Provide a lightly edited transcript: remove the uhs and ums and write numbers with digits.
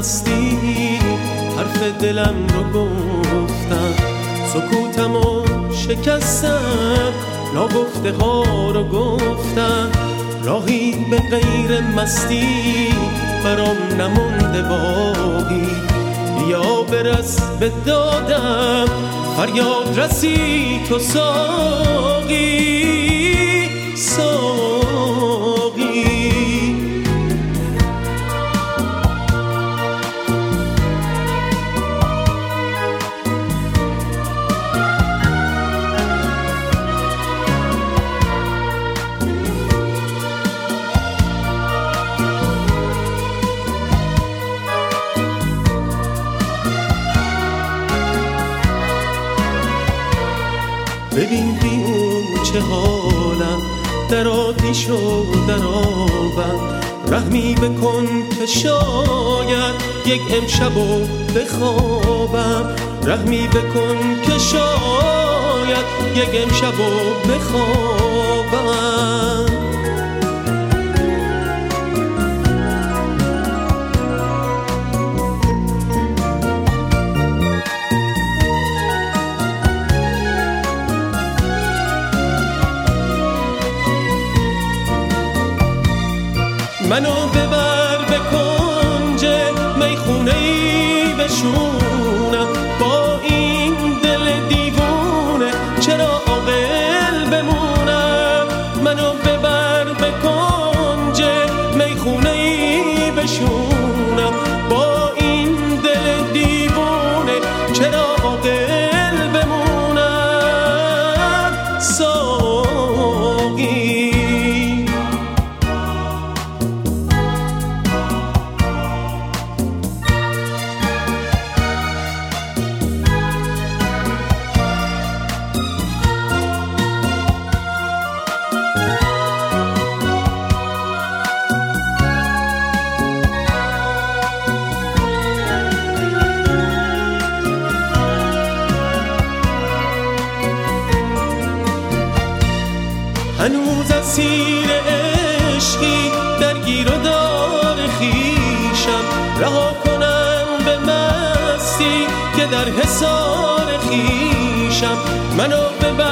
مستی حرف دلم رو گفتم، سکوتمو شکستم، ناگفته ها رو گفتم. راهی به غیر مستی برام نمونده باقی، بیا برس به دادم فریاد رسی تو ساقی ساقی. ببین بیون چه حالم، در آتیش و در آبم. رحمی بکن که شاید یک امشب و بخوابم، رحمی بکن که شاید یک امشب و بخوابم. منو ببر به کنج میخونه‌ای بشونم، با این دل دیوونه چرا عاقل بمونم. منو ببر به کنج میخونه‌ای بشونم، با این دل دیوونه چرا عاقل بمونم. ساقی هنوز اسیر عشقی درگیر و دار خویشم، رها کنم به مستی که در حصار خویشم. منو ببر